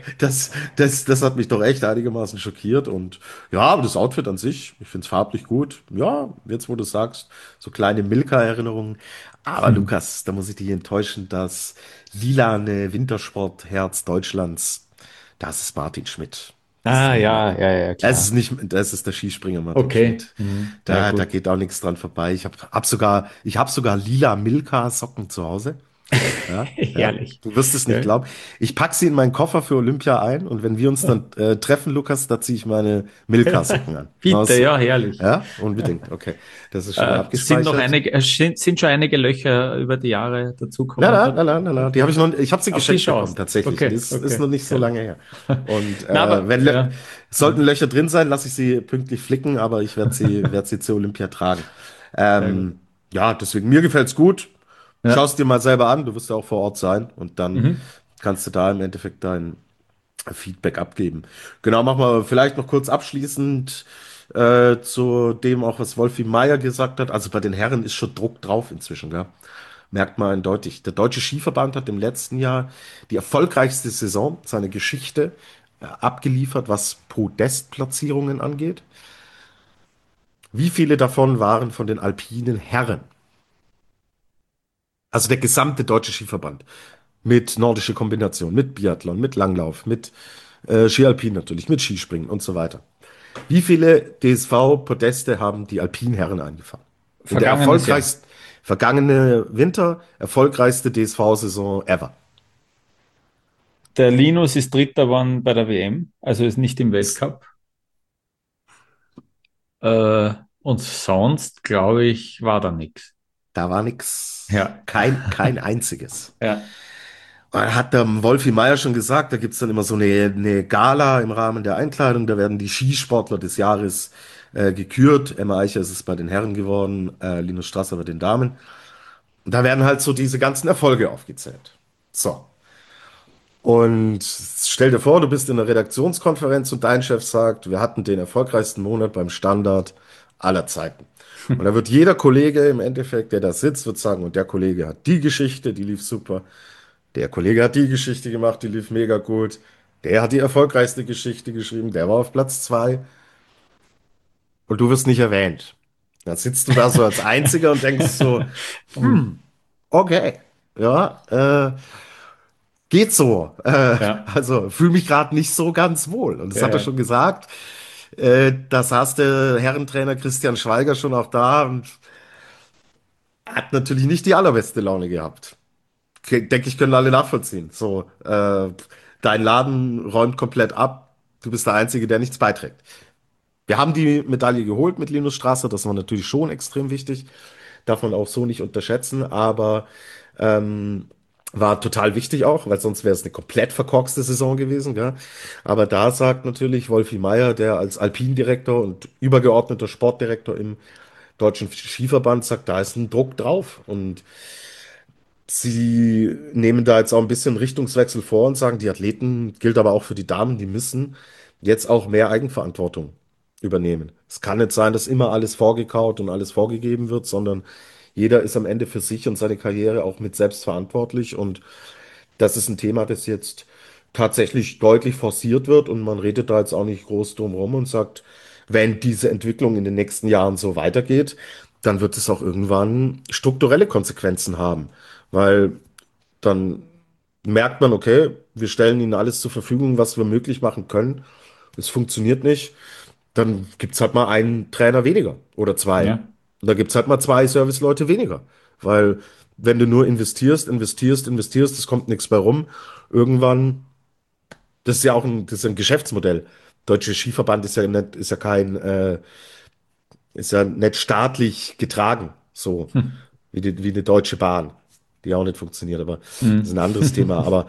das hat mich doch echt einigermaßen schockiert. Und ja, aber das Outfit an sich, ich finde es farblich gut. Ja, jetzt wo du sagst, so kleine Milka-Erinnerungen. Aber Hm. Lukas, da muss ich dich enttäuschen, das lilane Wintersportherz Deutschlands, das ist Martin Schmidt. Ah, ja, ja, ja, Es ist klar. nicht, das ist der Skispringer Martin Okay. Schmidt. Mhm. Ja, Da gut. geht auch nichts dran vorbei. Ich hab sogar lila Milka-Socken zu Hause. Ja, ja. Herrlich. Du wirst es nicht Ja. glauben. Ich pack sie in meinen Koffer für Olympia ein und wenn wir uns dann treffen, Lukas, da ziehe ich meine Milka-Socken an. Bitte, Aus, ja, herrlich. ja, unbedingt. Okay. Das ist schon mal Sind noch abgespeichert. einige, sind schon einige Löcher über die Jahre Na, dazukommen na, dann? na, na, na, na. Ich habe sie Auf die geschenkt bekommen, schaust. tatsächlich. Okay, Ist okay. noch nicht so Ja. lange her. Und Na, aber, ja. sollten Löcher drin sein, lasse ich sie pünktlich flicken, aber ich werde sie zur Olympia tragen. Sehr gut. Ja, deswegen, mir gefällt's gut. Ja. Schaust dir mal selber an, du wirst ja auch vor Ort sein und dann Mhm. kannst du da im Endeffekt dein Feedback abgeben. Genau, machen wir vielleicht noch kurz abschließend zu dem auch, was Wolfi Meier gesagt hat. Also bei den Herren ist schon Druck drauf inzwischen, gell? Merkt man eindeutig. Der Deutsche Skiverband hat im letzten Jahr die erfolgreichste Saison seiner Geschichte abgeliefert, was Podestplatzierungen angeht. Wie viele davon waren von den alpinen Herren? Also der gesamte Deutsche Skiverband. Mit nordische Kombination, mit Biathlon, mit Langlauf, mit Ski Alpin natürlich, mit Skispringen und so weiter. Wie viele DSV-Podeste haben die Alpinherren eingefahren? In der Vergangenes Jahr. erfolgreichsten, vergangene Winter, erfolgreichste DSV-Saison ever. Der Linus ist Dritter geworden bei der WM, also ist nicht im Weltcup. Und sonst, glaube ich, war da nichts. Da war nix. Ja, Kein einziges. ja. Und dann hat der Wolfi Meier schon gesagt, da gibt's dann immer so eine Gala im Rahmen der Einkleidung, da werden die Skisportler des Jahres gekürt. Emma Eicher ist es bei den Herren geworden, Linus Strasser bei den Damen. Und da werden halt so diese ganzen Erfolge aufgezählt. So. Und stell dir vor, du bist in einer Redaktionskonferenz und dein Chef sagt, wir hatten den erfolgreichsten Monat beim Standard aller Zeiten. Und da wird jeder Kollege im Endeffekt, der da sitzt, wird sagen, und der Kollege hat die Geschichte, die lief super. Der Kollege hat die Geschichte gemacht, die lief mega gut. Der hat die erfolgreichste Geschichte geschrieben, der war auf Platz 2 und du wirst nicht erwähnt. Dann sitzt du da so als Einziger und denkst so, Hm, okay, ja, geht so. ja, Also fühle mich gerade nicht so ganz wohl. Und das hat er ja, schon gesagt. Da saß der Herrentrainer Christian Schweiger schon auch da und hat natürlich nicht die allerbeste Laune gehabt. Denke ich, können alle nachvollziehen. So, dein Laden räumt komplett ab. Du bist der Einzige, der nichts beiträgt. Wir haben die Medaille geholt mit Linus Strasser. Das war natürlich schon extrem wichtig. Darf man auch so nicht unterschätzen. Aber war total wichtig auch, weil sonst wäre es eine komplett verkorkste Saison gewesen. Gell? Aber da sagt natürlich Wolfi Meier, der als Alpindirektor und übergeordneter Sportdirektor im Deutschen Skiverband sagt, da ist ein Druck drauf. Und sie nehmen da jetzt auch ein bisschen Richtungswechsel vor und sagen, die Athleten, gilt aber auch für die Damen, die müssen jetzt auch mehr Eigenverantwortung übernehmen. Es kann nicht sein, dass immer alles vorgekaut und alles vorgegeben wird, sondern jeder ist am Ende für sich und seine Karriere auch mit selbst verantwortlich. Und das ist ein Thema, das jetzt tatsächlich deutlich forciert wird und man redet da jetzt auch nicht groß drum rum und sagt, wenn diese Entwicklung in den nächsten Jahren so weitergeht, dann wird es auch irgendwann strukturelle Konsequenzen haben, weil dann merkt man, okay, wir stellen ihnen alles zur Verfügung, was wir möglich machen können. Es funktioniert nicht, dann gibt es halt mal einen Trainer weniger oder zwei. ja. Und da gibt es halt mal zwei Serviceleute weniger. Weil wenn du nur investierst, es kommt nichts bei rum. Irgendwann, das ist ja ein Geschäftsmodell. Deutsche Skiverband ist ja kein, ist ja nicht staatlich getragen, so Hm. wie die Deutsche Bahn, die auch nicht funktioniert, aber das ist Hm. ein anderes Thema. Aber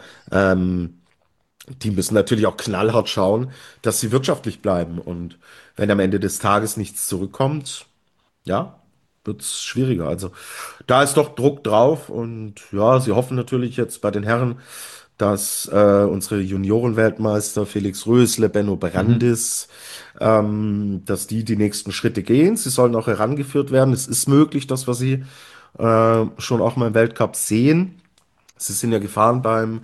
die müssen natürlich auch knallhart schauen, dass sie wirtschaftlich bleiben. Und wenn am Ende des Tages nichts zurückkommt, ja, wird es schwieriger. Also da ist doch Druck drauf und ja, sie hoffen natürlich jetzt bei den Herren, dass unsere Juniorenweltmeister Felix Rösle, Benno Mhm. Brandis, dass die nächsten Schritte gehen. Sie sollen auch herangeführt werden. Es ist möglich, dass wir sie schon auch mal im Weltcup sehen. Sie sind ja gefahren beim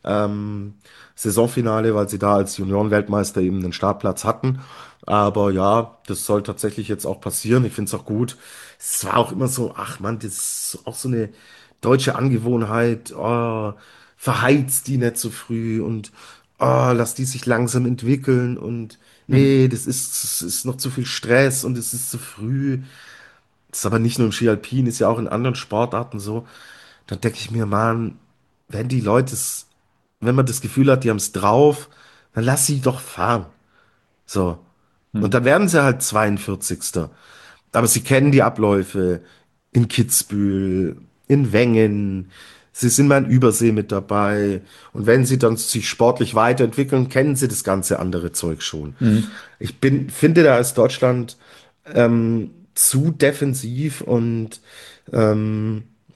Saisonfinale, weil sie da als Juniorenweltmeister eben den Startplatz hatten. Aber ja, das soll tatsächlich jetzt auch passieren. Ich finde es auch gut. Es war auch immer so, ach man, das ist auch so eine deutsche Angewohnheit. Oh, verheizt die nicht so früh und oh, lass die sich langsam entwickeln und Hm. nee, das ist noch zu viel Stress und es ist zu früh. Das ist aber nicht nur im Ski Alpin, ist ja auch in anderen Sportarten so. Dann denke ich mir, Mann, wenn die Leute es, wenn man das Gefühl hat, die haben es drauf, dann lass sie doch fahren. So. Und dann Hm. werden sie halt 42. Aber sie kennen die Abläufe in Kitzbühel, in Wengen. Sie sind mal in Übersee mit dabei. Und wenn sie dann sich sportlich weiterentwickeln, kennen sie das ganze andere Zeug schon. Hm. Finde, da ist Deutschland zu defensiv und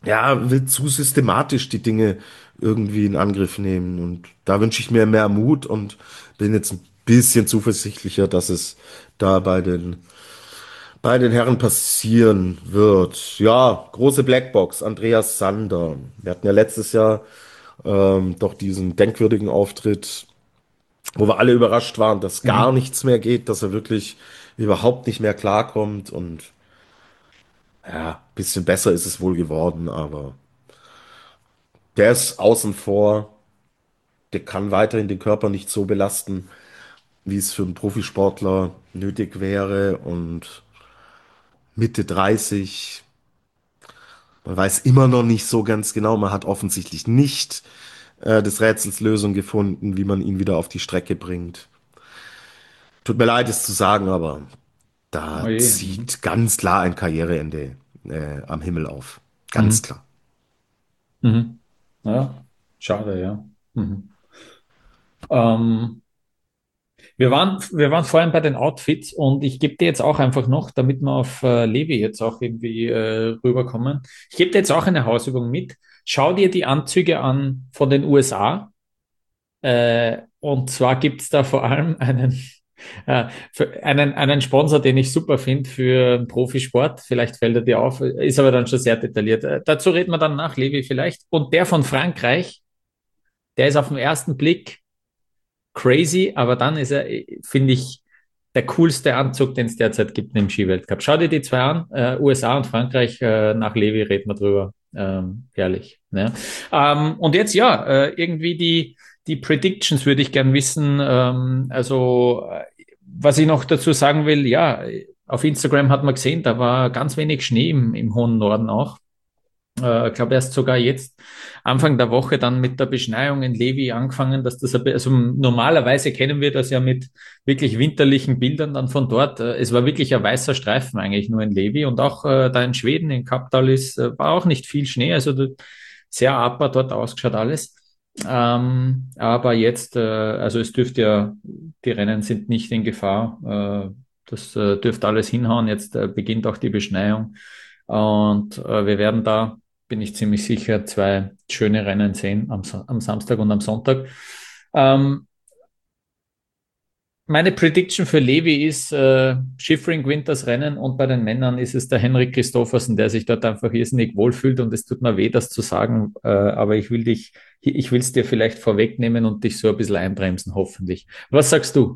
ja, will zu systematisch die Dinge irgendwie in Angriff nehmen. Und da wünsche ich mir mehr Mut und bin jetzt ein bisschen zuversichtlicher, dass es da bei den Herren passieren wird. Ja, große Blackbox, Andreas Sander. Wir hatten ja letztes Jahr doch diesen denkwürdigen Auftritt, wo wir alle überrascht waren, dass gar Mhm. nichts mehr geht, dass er wirklich überhaupt nicht mehr klarkommt. Und ja, ein bisschen besser ist es wohl geworden, aber der ist außen vor. Der kann weiterhin den Körper nicht so belasten, wie es für einen Profisportler nötig wäre. Und Mitte 30, man weiß immer noch nicht so ganz genau. Man hat offensichtlich nicht des Rätsels Lösung gefunden, wie man ihn wieder auf die Strecke bringt. Tut mir leid, es zu sagen, aber Oh da je. Mhm. zieht ganz klar ein Karriereende am Himmel auf. Ganz Mhm. klar. Mhm. Ja, schade, ja. Mhm. Ähm, wir waren vorhin bei den Outfits und ich gebe dir jetzt auch einfach noch, damit wir auf Levi jetzt auch irgendwie rüberkommen. Ich gebe dir jetzt auch eine Hausübung mit. Schau dir die Anzüge an von den USA. Und zwar gibt es da vor allem einen Sponsor, den ich super finde für den Profisport. Vielleicht fällt er dir auf, ist aber dann schon sehr detailliert. Dazu reden wir dann nach, Levi, vielleicht. Und der von Frankreich, der ist auf den ersten Blick crazy, aber dann ist er, finde ich, der coolste Anzug, den es derzeit gibt im Skiweltcup. Schau dir die zwei an, USA und Frankreich, nach Levi reden wir drüber. Herrlich. Ne? Und jetzt ja, irgendwie die Predictions würde ich gern wissen. Was ich noch dazu sagen will, ja, auf Instagram hat man gesehen, da war ganz wenig Schnee im hohen Norden auch. Ich glaube, erst sogar jetzt Anfang der Woche dann mit der Beschneiung in Levi angefangen, dass das, also normalerweise kennen wir das ja mit wirklich winterlichen Bildern dann von dort. Es war wirklich ein weißer Streifen eigentlich nur in Levi und auch da in Schweden, in Kaptal war auch nicht viel Schnee, also sehr aber dort ausgeschaut alles. Aber jetzt, also es dürfte ja, die Rennen sind nicht in Gefahr. Das dürfte alles hinhauen. Jetzt beginnt auch die Beschneiung. Und wir werden da, bin ich ziemlich sicher, zwei schöne Rennen sehen am Samstag und am Sonntag. Ähm, Meine Prediction für Levi ist, Schiffring gewinnt das Rennen und bei den Männern ist es der Henrik Christophersen, der sich dort einfach irrsinnig wohlfühlt und es tut mir weh, das zu sagen, aber ich will es dir vielleicht vorwegnehmen und dich so ein bisschen einbremsen, hoffentlich. Was sagst du?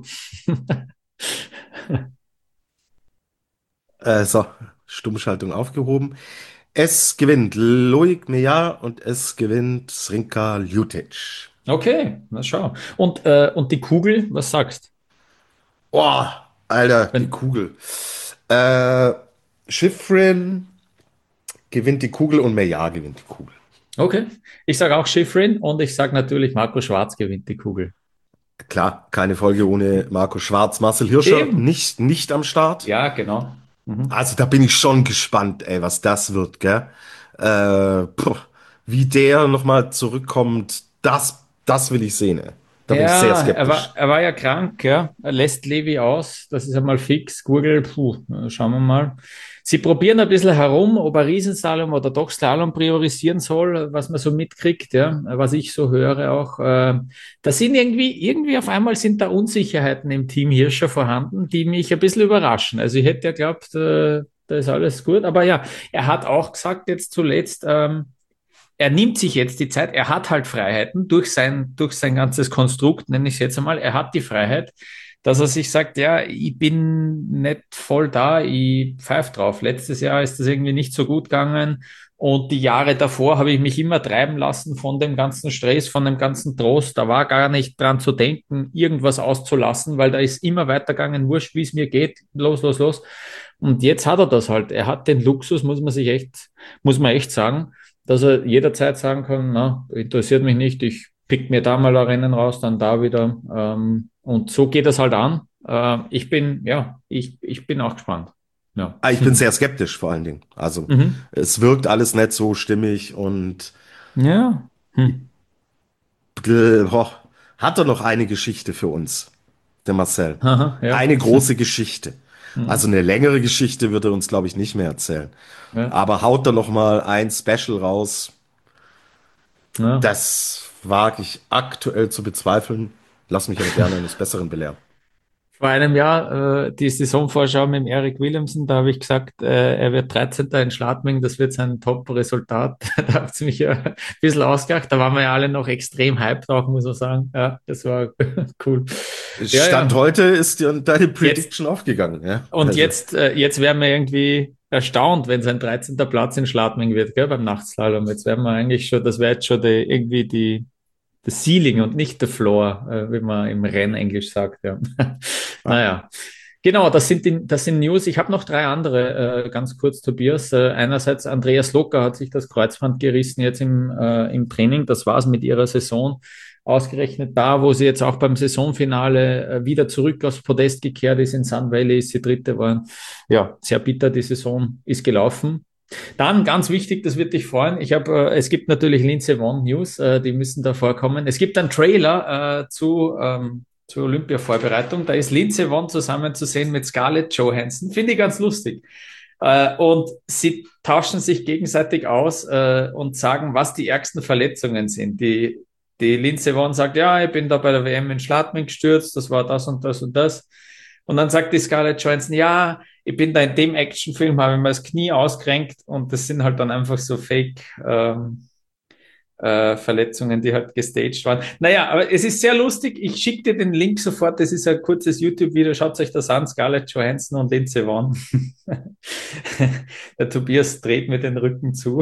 So, Stummschaltung aufgehoben. Es gewinnt Loic Meillard und es gewinnt Srinka Ljutic. Okay, na schau. Und die Kugel, was sagst? Oh, Alter, die Wenn, Kugel. Äh, Schifrin gewinnt die Kugel und Meillard gewinnt die Kugel. okay, ich sage auch Schiffrin und ich sage natürlich, Marco Schwarz gewinnt die Kugel. Klar, keine Folge ohne Marco Schwarz. Marcel Hirscher Eben. nicht am Start. Ja, genau. Mhm. Also da bin ich schon gespannt, ey, was das wird, gell? Puh, wie der nochmal zurückkommt, das will ich sehen, ey. Da bin ich sehr Ja, skeptisch. er war ja krank, ja. Er lässt Levi aus. Das ist einmal fix. Gurgel, schauen wir mal. Sie probieren ein bisschen herum, ob er Riesenslalom oder doch Slalom priorisieren soll, was man so mitkriegt, ja, was ich so höre auch. Da sind irgendwie auf einmal sind da Unsicherheiten im Team Hirscher vorhanden, die mich ein bisschen überraschen. Also ich hätte ja geglaubt, da ist alles gut. Aber ja, er hat auch gesagt jetzt zuletzt, er nimmt sich jetzt die Zeit, er hat halt Freiheiten durch sein ganzes Konstrukt, nenne ich es jetzt einmal. Er hat die Freiheit, dass er sich sagt, ja, ich bin nicht voll da, ich pfeife drauf. Letztes Jahr ist das irgendwie nicht so gut gegangen und die Jahre davor habe ich mich immer treiben lassen von dem ganzen Stress, von dem ganzen Trost. Da war gar nicht dran zu denken, irgendwas auszulassen, weil da ist immer weitergegangen, wurscht, wie es mir geht, los, los, los. Und jetzt hat er das halt. Er hat den Luxus, muss man echt sagen, dass er jederzeit sagen kann, na, interessiert mich nicht, ich pick mir da mal ein Rennen raus, dann da wieder. Und so geht das halt an. Ich bin auch gespannt. Ja. Ah, ich bin sehr skeptisch vor allen Dingen. Also Mhm. es wirkt alles nicht so stimmig und Ja. Hm. boah, hat er noch eine Geschichte für uns, der Marcel. Aha, ja. Eine große Geschichte. Also eine längere Geschichte wird er uns, glaube ich, nicht mehr erzählen. Ja, Aber haut da noch mal ein Special raus, ja. das wage ich aktuell zu bezweifeln. Lass mich aber gerne eines Besseren belehren. Vor einem Jahr die Saisonvorschau mit dem Eric Williamson, da habe ich gesagt, er wird 13. in Schladming, das wird sein Top-Resultat. Da habt ihr mich ja ein bisschen ausgelacht. Da waren wir ja alle noch extrem hyped auch, muss man sagen. Ja, das war cool. Ja, Stand ja. heute ist dir deine Jetzt, Prediction aufgegangen, ja? und Also, jetzt wären wir irgendwie erstaunt, wenn sein 13. Platz in Schladming wird, gell, beim Nachtslalom. Jetzt wären wir eigentlich schon, das wäre jetzt schon irgendwie das Ceiling und nicht der Floor, wie man im Rennenglisch sagt. Ja. Naja, genau, das sind News. Ich habe noch drei andere, ganz kurz, Tobias. Einerseits, Andreas Locker hat sich das Kreuzband gerissen jetzt im Training. Das war's mit ihrer Saison. Ausgerechnet da, wo sie jetzt auch beim Saisonfinale wieder zurück aufs Podest gekehrt ist in Sun Valley, ist sie Dritte geworden. Ja, sehr bitter, die Saison ist gelaufen. Dann ganz wichtig, das wird dich freuen. Es gibt natürlich Lindsey Vonn News, die müssen da vorkommen. Es gibt einen Trailer zur Olympia-Vorbereitung. Da ist Lindsey Vonn zusammen zu sehen mit Scarlett Johansson. Finde ich ganz lustig. Und sie tauschen sich gegenseitig aus und sagen, was die ärgsten Verletzungen sind. Die Lindsey Vonn sagt, ja, ich bin da bei der WM in Schladming gestürzt, das war das und das und das. Und dann sagt die Scarlett Johansson, ja, ich bin da in dem Actionfilm, habe ich mir das Knie ausgerenkt und das sind halt dann einfach so Fake Verletzungen, die halt gestaged waren. Naja, aber es ist sehr lustig. Ich schicke dir den Link sofort. Das ist ein kurzes YouTube-Video. Schaut euch das an. Scarlett Johansson und Lindsey Vonn. Der Tobias dreht mir den Rücken zu.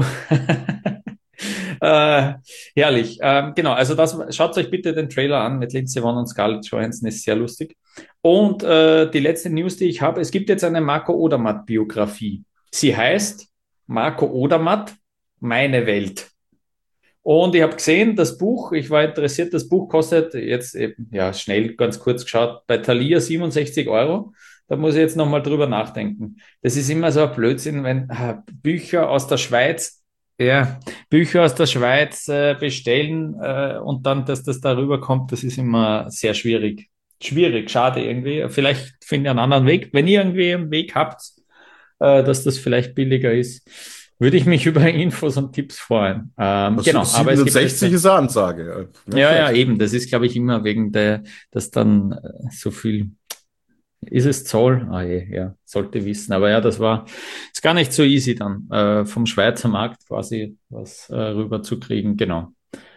Herrlich. Genau, also schaut euch bitte den Trailer an mit Lindsey Vonn und Scarlett Johansson, ist sehr lustig. Und die letzte News, die ich habe, es gibt jetzt eine Marco Odermatt-Biografie. Sie heißt Marco Odermatt, Meine Welt. Und ich habe gesehen, das Buch, ich war interessiert, das Buch kostet jetzt eben, ja, schnell, ganz kurz geschaut, bei Thalia 67 Euro. Da muss ich jetzt nochmal drüber nachdenken. Das ist immer so ein Blödsinn, wenn Bücher aus der Schweiz, ja, Bücher aus der Schweiz bestellen und dann, dass das darüber kommt, das ist immer sehr schwierig. Schwierig, schade irgendwie. Vielleicht finde ich einen anderen Weg. Wenn ihr irgendwie einen Weg habt, dass das vielleicht billiger ist, würde ich mich über Infos und Tipps freuen. was, Genau, aber es gibt jetzt, 67 ist eine Ansage. Nicht ja, ja, schlecht. eben, das ist, glaube ich, immer wegen dass dann so viel, ist es Zoll? Ah, je, ja, sollte wissen. Aber ja, ist gar nicht so easy dann, vom Schweizer Markt quasi was rüber zu kriegen. Genau.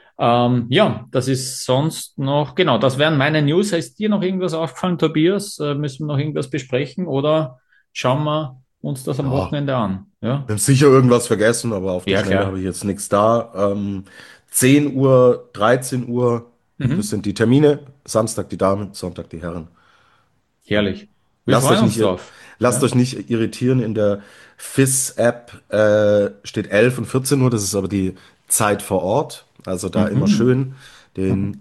Ja, das ist sonst noch, genau, das wären meine News. Ist dir noch irgendwas aufgefallen, Tobias? Müssen wir noch irgendwas besprechen oder schauen wir uns das am Ja, Wochenende an? Ja, wir haben sicher irgendwas vergessen, aber auf die ja, Schnelle habe klar. ich jetzt nichts da. 10 Uhr, 13 Uhr, das Mhm. sind die Termine. Samstag die Damen, Sonntag die Herren. Herrlich. Wir Lasst freuen euch uns nicht, drauf. lasst euch Ja. nicht irritieren. In der FIS-App steht 11 und 14 Uhr. Das ist aber die Zeit vor Ort. Also da immer Mhm. schön Mhm. den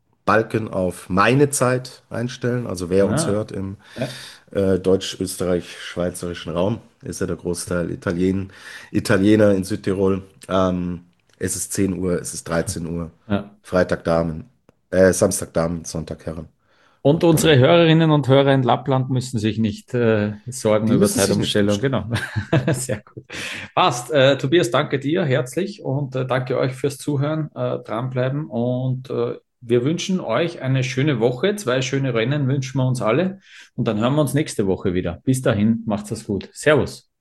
Balken auf meine Zeit einstellen. Also wer uns Ah, hört im ja. deutsch-österreich-schweizerischen Raum, ist ja der Großteil Italiener in Südtirol. Es ist 10 Uhr, es ist 13 Uhr. Ja. Freitag Damen, Samstag Damen, Sonntag Herren. Und Und unsere dann, Hörerinnen und Hörer in Lappland müssen sich nicht sorgen die über müssen sich nicht Zeitumstellung. umstellen. Genau. Nein. Sehr gut. Passt. Tobias, danke dir herzlich und danke euch fürs Zuhören, dranbleiben und wir wünschen euch eine schöne Woche. Zwei schöne Rennen wünschen wir uns alle und dann hören wir uns nächste Woche wieder. Bis dahin, macht's es gut. Servus.